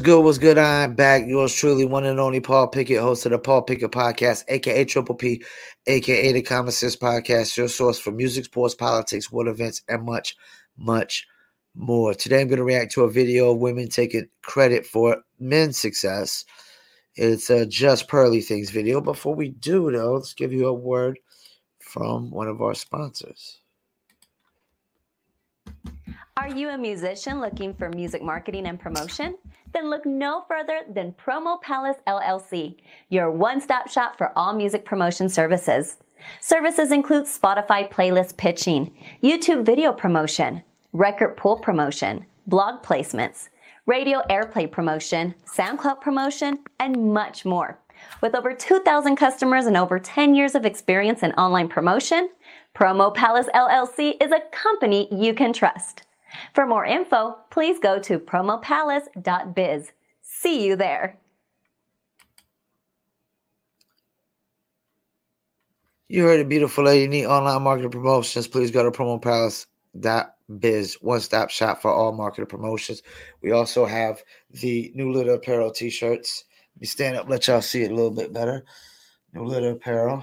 good? What's good? I'm back. Yours truly, one and only Paul Pickett, host of the Paul Pickett Podcast, aka Triple P, aka the Common Sense Podcast, your source for music, sports, politics, world events, and much, much more. Today, I'm going to react to a video of women taking credit for men's success. It's a Just Pearly Things video. Before we do, though, let's give you a word from one of our sponsors. Are you a musician looking for music marketing and promotion? Then look no further than Promo Palace LLC, your one-stop shop for all music promotion services. Services include Spotify playlist pitching, YouTube video promotion, record pool promotion, blog placements, radio airplay promotion, SoundCloud promotion, and much more. With over 2,000 customers and over 10 years of experience in online promotion, Promo Palace LLC is a company you can trust. For more info, please go to promopalace.biz. See you there. You heard it, beautiful lady. Need online marketing promotions? Please go to promopalace.biz. One-stop shop for all marketing promotions. We also have the New Litter Apparel t-shirts. Let me stand up, let y'all see it a little bit better. New Litter Apparel.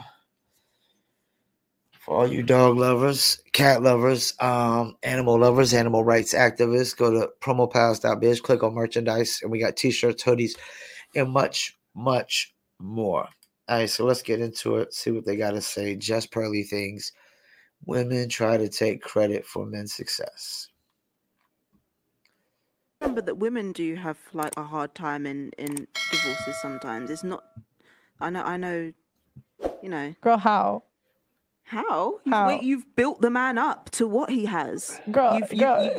For all you dog lovers, cat lovers, animal lovers, animal rights activists, go to promopalace.biz, click on merchandise, and we got t-shirts, hoodies, and much, much more. All right, so let's get into it, see what they got to say. Just Pearly Things. Women try to take credit for men's success. Remember that women do have like a hard time in divorces sometimes. It's not, I know, you know. Girl, how? How? How? You've built the man up to what he has. Girl, You've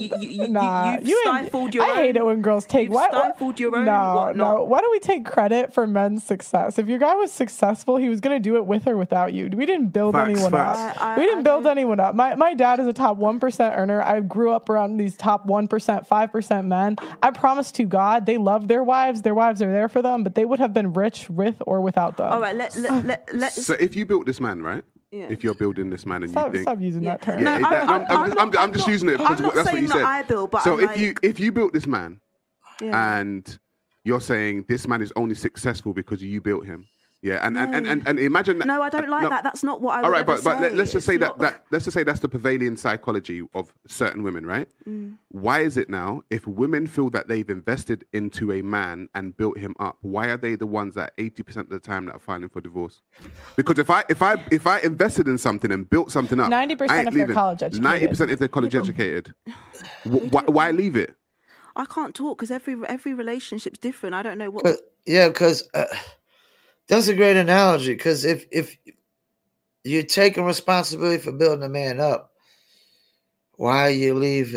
stifled your own. I hate it when girls take. You've stifled your own. No. Why do we take credit for men's success? If your guy was successful, he was gonna do it with or without you. We didn't build anyone up. We didn't build anyone up. My dad is a top 1% earner. I grew up around these top 1%, 5% men. I promise to God, they love their wives. Their wives are there for them, but they would have been rich with or without them. All right, let's. So if you built this man, right? Yeah. If you're building this man and stop, you think, stop using that term. No, I'm just using it because that's what you said. I build, but so if you built this man, and you're saying this man is only successful because you built him, and imagine that. No, I don't like that. That's not what I would all right, but say. let's just say let's just say that's the prevailing psychology of certain women, right? Why is it now if women feel that they've invested into a man and built him up, why are they the ones that 80% of the time that are filing for divorce? Because if I invested in something and built something up, 90% if they're college educated. 90% if they're college educated, why leave it? I can't talk because every relationship's different. I don't know what. Because that's a great analogy. Because if you're taking responsibility for building a man up, why are you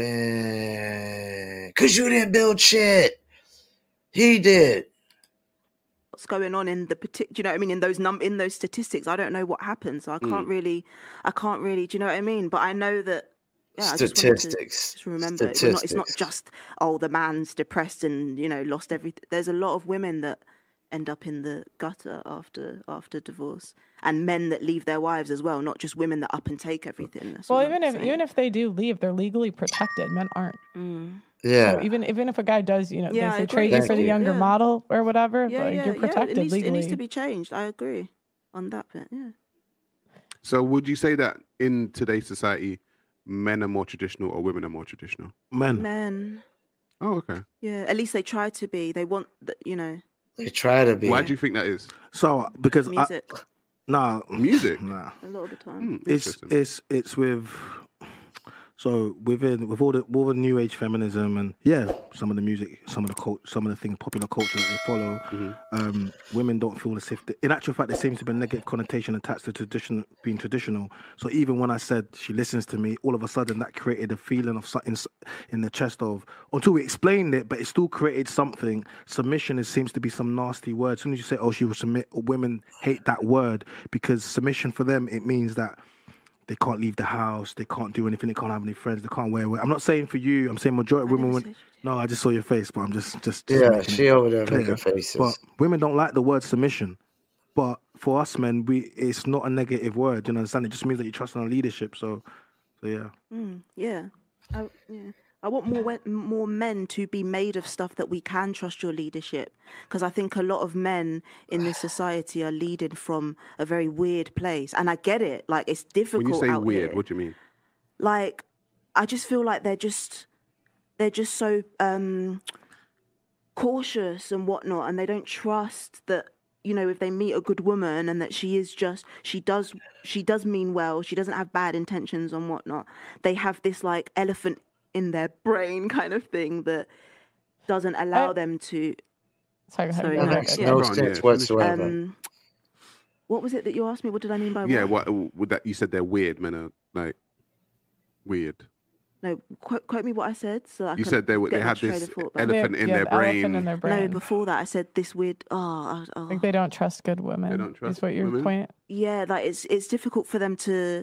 leaving? Because you didn't build shit. He did. What's going on in the particular? Do you know what I mean? In those statistics, I don't know what happens. So I can't really. Do you know what I mean? But I know that. Yeah, statistics. Just remember, it's not just the man's depressed and lost everything. There's a lot of women that end up in the gutter after divorce, and men that leave their wives as well, not just women that up and take everything. That's even if they do leave, they're legally protected. Men aren't. Yeah. So even if a guy does, they say trade you for the younger model or whatever, you're protected legally. It needs to be changed. I agree on that bit. Yeah. So would you say that in today's society, men are more traditional or women are more traditional? Men. Oh, okay. Yeah, at least they try to be. They want They try to be. Why do you think that is? So because music. Music. Nah. A lot of the time. It's with. So with all the new age feminism and some of the music, some of the things, popular culture that they follow, women don't feel as if in actual fact there seems to be a negative connotation attached to being traditional. So even when I said she listens to me, all of a sudden that created a feeling of something in the chest of, until we explained it, but it still created something. Submission seems to be some nasty word. As soon as you say, she will submit, women hate that word because submission for them, it means that they can't leave the house. They can't do anything. They can't have any friends. They can't wear. I'm not saying for you. I'm saying majority of women. No, I just saw your face, but I'm just. Yeah, she over there making faces. But women don't like the word submission. But for us men, it's not a negative word. You understand? It just means that you trust in our leadership. So yeah. Yeah. I want more men to be made of stuff that we can trust your leadership, because I think a lot of men in this society are leading from a very weird place, and I get it. Like, it's difficult. When you say out weird, here. what do you mean? Like, I just feel like they're just so cautious and whatnot, and they don't trust that, you know, if they meet a good woman and that she does mean well, she doesn't have bad intentions and whatnot. They have this like elephant in their brain kind of thing that doesn't allow them to. Sorry, that makes no sense whatsoever. What was it that you asked me? What did I mean by what would that? You said they're weird. Men are like weird. No, quote me what I said. So you said they had this elephant in their brain. No, before that I said this weird. Like they don't trust good women. They don't trust. Is what your point? Yeah, like it's difficult for them to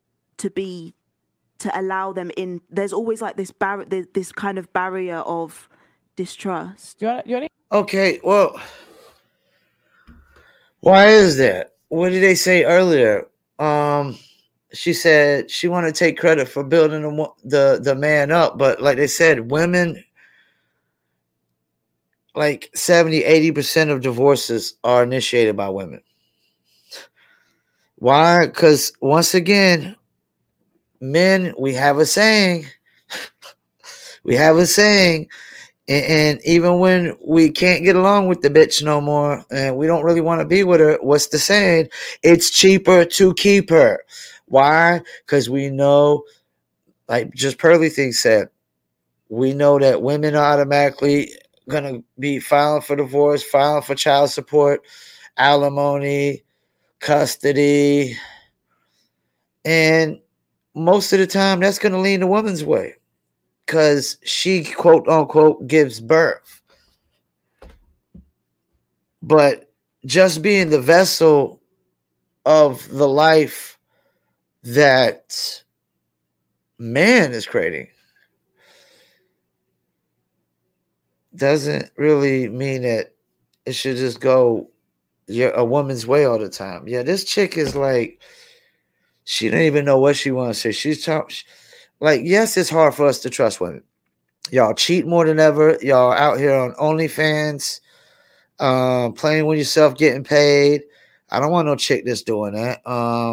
allow them in. There's always like this this kind of barrier of distrust. Okay, well, why is that? What did they say earlier? She said she wanted to take credit for building the man up, but like they said, women, like 70-80% of divorces are initiated by women. Why? Because once again, men, we have a saying. And even when we can't get along with the bitch no more and we don't really want to be with her, what's the saying? It's cheaper to keep her. Why? Because we know, like just Pearly Thing said, we know that women are automatically going to be filing for divorce, filing for child support, alimony, custody. And most of the time, that's going to lean the woman's way because she, quote unquote, gives birth. But just being the vessel of the life that man is creating doesn't really mean that it should just go a woman's way all the time. Yeah, this chick is like, she don't even know what she wants to say. She's like, yes, it's hard for us to trust women. Y'all cheat more than ever. Y'all out here on OnlyFans, playing with yourself, getting paid. I don't want no chick that's doing that.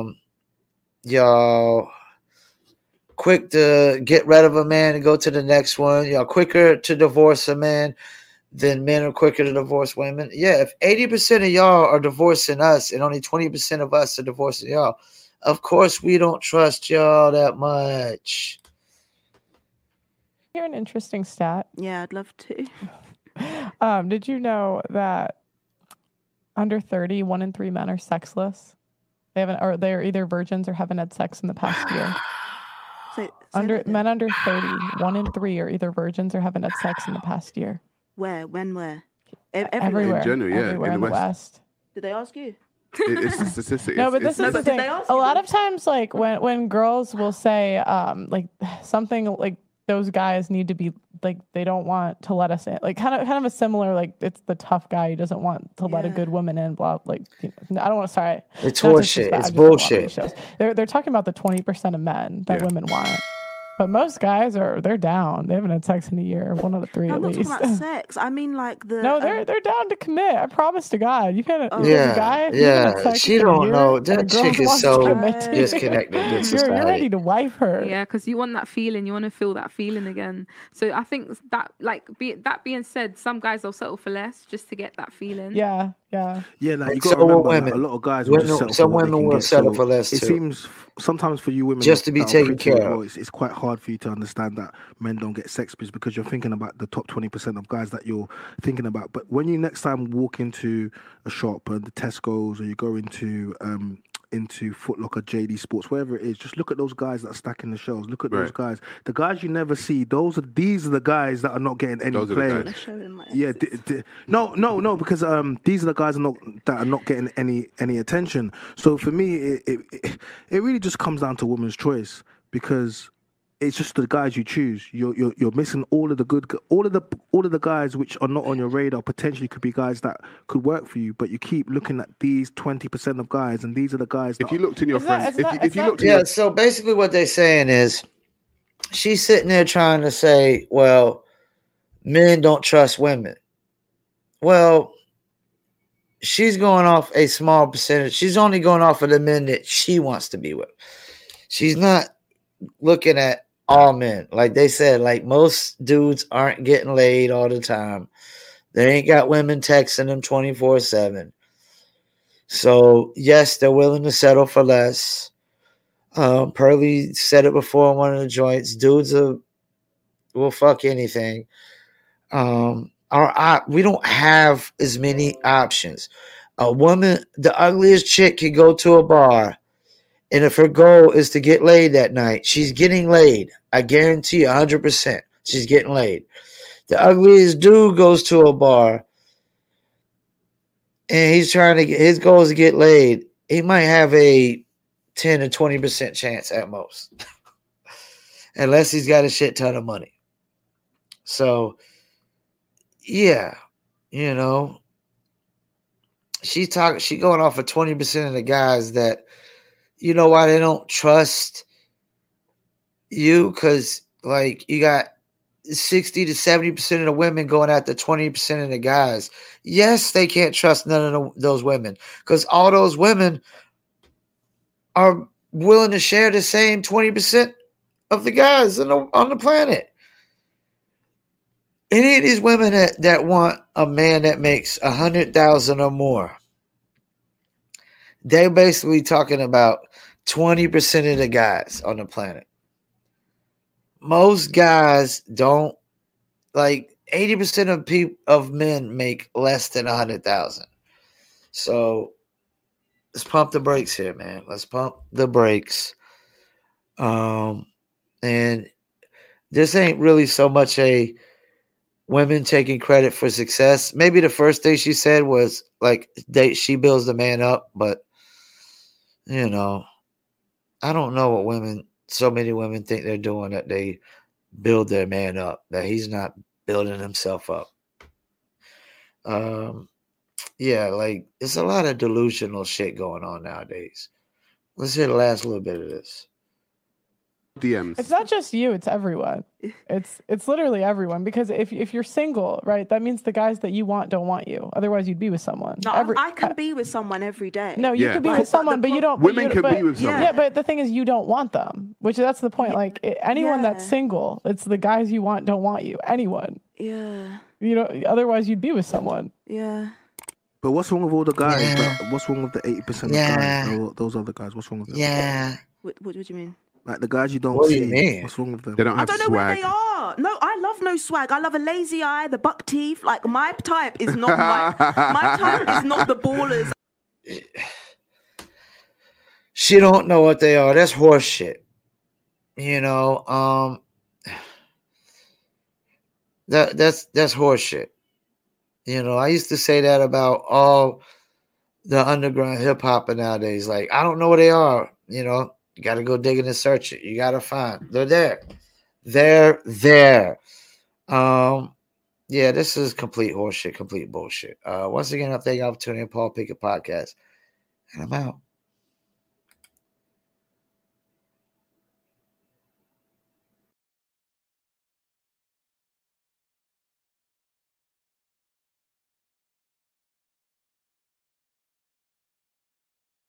Y'all quick to get rid of a man and go to the next one. Y'all quicker to divorce a man than men are quicker to divorce women. Yeah, if 80% of y'all are divorcing us and only 20% of us are divorcing y'all, of course we don't trust y'all that much. Here's an interesting stat. Yeah, I'd love to. Did you know that under 30, 1 in 3 men are sexless? They're either virgins or haven't had sex in the past year. Men under 30, 1 in 3 are either virgins or haven't had sex in the past year. Where? When? Where? Everywhere. In general, yeah. Everywhere in the West. Did they ask you? It's a statistic. No, but this is the thing. A lot of times, like when girls will say, like something like those guys need to be like they don't want to let us in, like kind of a similar, like it's the tough guy who doesn't want to let a good woman in. Blah, like I don't want to. Sorry, it's horseshit. It's bullshit. They're talking about the 20% of men that women want. But most guys they're down. They haven't had sex in a year. 1 out of 3 at least. I'm not talking about sex. I mean like the. No, they're down to commit. I promise to God. You can't. Yeah. She don't know. That chick is so disconnected with society. You're ready to wife her. Yeah, because you want that feeling. You want to feel that feeling again. So I think that, that being said, some guys will settle for less just to get that feeling. Yeah. Like you got to remember, like, a lot of guys will just settle some women will settle for less too. It seems sometimes for you women just to be taken care of. It's quite hard for you to understand that men don't get sex because you're thinking about the top 20% of guys that you're thinking about. But when you next time walk into a shop, the Tesco's, or you go into Foot Locker, JD Sports, wherever it is, just look at those guys that are stacking the shelves. Look at those guys. The guys you never see. These are the guys that are not getting any play. Yeah, no, because these are the guys that are not getting any attention. So for me, it really just comes down to women's choice, because it's just the guys you choose. You're missing all of the guys which are not on your radar. Potentially could be guys that could work for you, but you keep looking at these 20% of guys, and these are the guys. If you looked in your friends, so basically what they're saying is, she's sitting there trying to say, well, men don't trust women. Well, she's going off a small percentage. She's only going off of the men that she wants to be with. She's not looking at all men. Like they said, like most dudes aren't getting laid all the time. They ain't got women texting them 24/7. So, yes, they're willing to settle for less. Pearly said it before in one of the joints. Dudes will fuck anything. We don't have as many options. A woman, the ugliest chick, can go to a bar, and if her goal is to get laid that night, she's getting laid. I guarantee you 100% she's getting laid. The ugliest dude goes to a bar, and he's trying to get, his goal is to get laid. He might have a 10 to 20% chance at most, unless he's got a shit ton of money. So, yeah, you know, she going off of 20% of the guys that, you know why they don't trust you? Because, like, you got 60 to 70% of the women going after 20% of the guys. Yes, they can't trust none of those women because all those women are willing to share the same 20% of the guys on the planet. Any of these women that want a man that makes $100,000 or more, they're basically talking about 20% of the guys on the planet. Most guys don't, like 80% of men make less than 100,000. So let's pump the brakes here, man. Let's pump the brakes. And this ain't really so much a women taking credit for success. Maybe the first thing she said was like she builds the man up, but you know, I don't know what so many women think they're doing, that they build their man up, that he's not building himself up. Yeah, like it's a lot of delusional shit going on nowadays. Let's hear the last little bit of this. DMs. It's not just you, it's everyone. It's literally everyone, because if you're single, right, that means the guys that you want don't want you. Otherwise you'd be with someone. No, I can be with someone every day. No, you could be with someone, but you don't. Women can be with someone. Yeah, but the thing is, you don't want them, that's the point. Like anyone that's single, it's the guys you want don't want you. Anyone. Yeah. You know, otherwise you'd be with someone. Yeah. But what's wrong with all the guys? Yeah. What's wrong with the 80% of guys? Those other guys, what's wrong with them? Yeah. What do you mean? Like the guys you don't what see. Do you mean? What's wrong with them? They don't have I don't know where they are. No, I love no swag. I love a lazy eye, the buck teeth. Like my type is not my type is not the ballers. She don't know what they are. That's horse shit. You know, that's horse shit. You know, I used to say that about all the underground hip hop nowadays. Like, I don't know where they are. You know, you got to go digging and search it. You got to find. They're there. They're there. Yeah, this is complete horseshit, complete bullshit. Once again, I thank you for tuning in, Paul Pickett Podcast, and I'm out.